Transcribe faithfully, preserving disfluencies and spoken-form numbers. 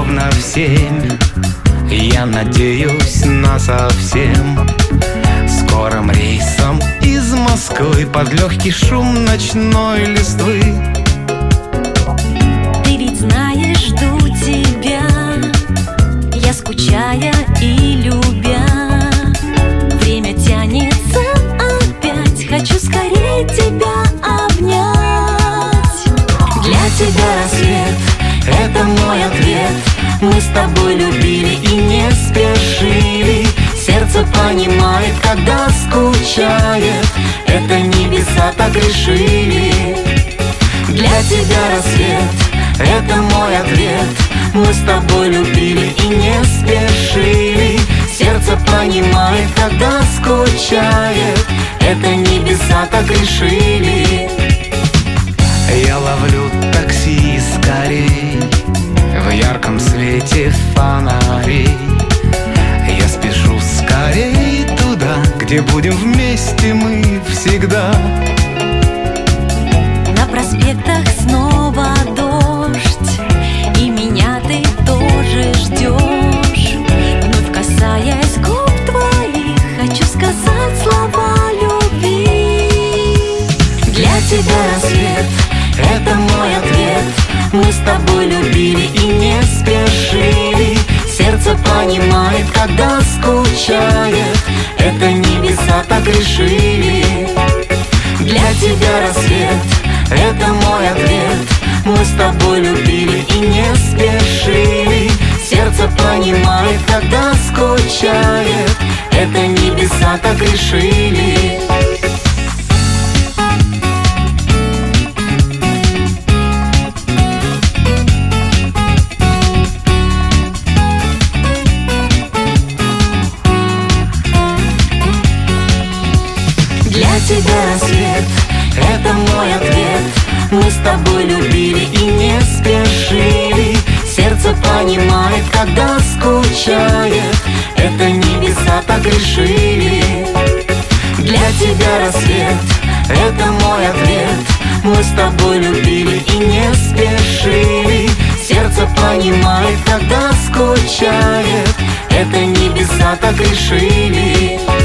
ровно в семь. Я надеюсь на совсем скорым рейсом из Москвы под легкий шум ночной листвы. Ты ведь знаешь, жду тебя, я скучая и любя. Время тянется опять, хочу скорее тебя обнять. Для тебя рассвет — это мой ответ. Мы с тобой любили и не спешили. Сердце понимает, когда скучает. Это небеса так решили. Для тебя рассвет — это мой ответ. Мы с тобой любили и не спешили. Сердце понимает, когда скучает. Это небеса так решили. Я ловлю такси скорей в ярком свете фонарей. Я спешу скорей туда, где будем вместе мы всегда. На проспектах снова дождь, и меня ты тоже ждешь. Вновь касаясь губ твоих, хочу сказать слова любви. Для тебя рассвет — это мой ответ. Мы с тобой любили и не спешили. Сердце понимает, когда скучает. Это небеса так решили. Для тебя рассвет — это мой ответ. Мы с тобой любили и не спешили. Сердце понимает, когда скучает. Это небеса так решили. Для тебя рассвет — это мой ответ. Мы с тобой любили и не спешили. Сердце понимает, когда скучает. Это небеса так решили. Для тебя рассвет — это мой ответ. Мы с тобой любили и не спешили. Сердце понимает, когда скучает. Это небеса так решили.